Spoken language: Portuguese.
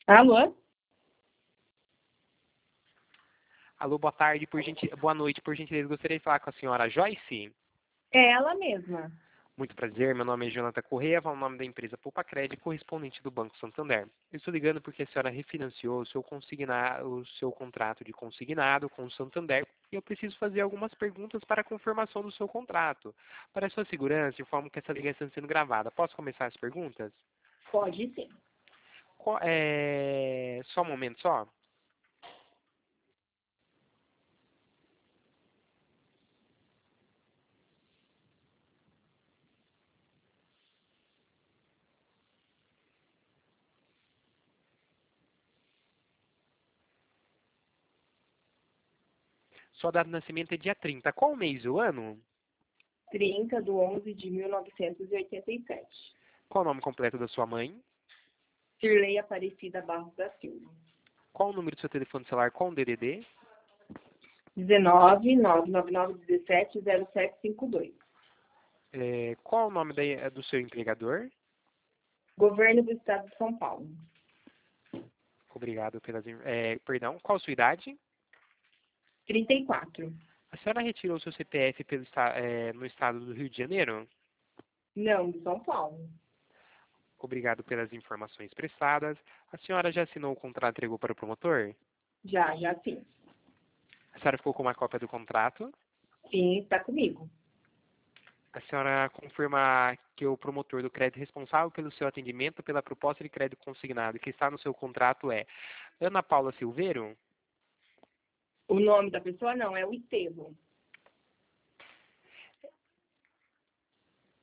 Alô? Alô, boa tarde, boa noite, por gentileza, gostaria de falar com a senhora Joyce. É ela mesma. Muito prazer, meu nome é Jonathan Correia, falo o nome da empresa Poupa Crédito, correspondente do Banco Santander. Eu estou ligando porque a senhora refinanciou o seu contrato de consignado com o Santander e eu preciso fazer algumas perguntas para a confirmação do seu contrato. Para a sua segurança, informo que essa ligação está sendo gravada. Posso começar as perguntas? Pode sim. Só um momento, só. Sua data de nascimento é dia 30. Qual o mês e o ano? 30/11/1987. Qual o nome completo da sua mãe? Cirlei Aparecida Barros da Silva. Qual o número do seu telefone celular com o DDD? 19/999/17/0752. Qual o nome do seu empregador? Governo do Estado de São Paulo. Obrigado perdão, qual a sua idade? 34. A senhora retirou seu CPF no estado do Rio de Janeiro? Não, de São Paulo. Obrigado pelas informações prestadas. A senhora já assinou o contrato e entregou para o promotor? Já sim. A senhora ficou com uma cópia do contrato? Sim, está comigo. A senhora confirma que o promotor do crédito responsável pelo seu atendimento pela proposta de crédito consignado que está no seu contrato é Ana Paula Silveiro? O nome da pessoa não, é o Estevão.